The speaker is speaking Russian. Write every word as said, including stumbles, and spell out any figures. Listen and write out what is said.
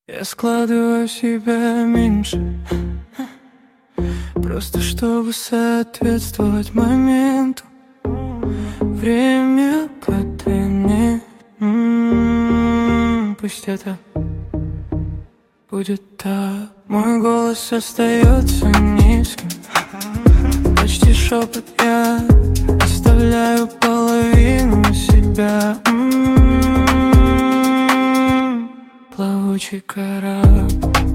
Я складываю себя меньше, просто чтобы соответствовать моменту. Время подвини, м-м, пусть это будет так. Мой голос остается низким, почти шепот, я оставляю половину себя. М-м-м, плавучий корабль.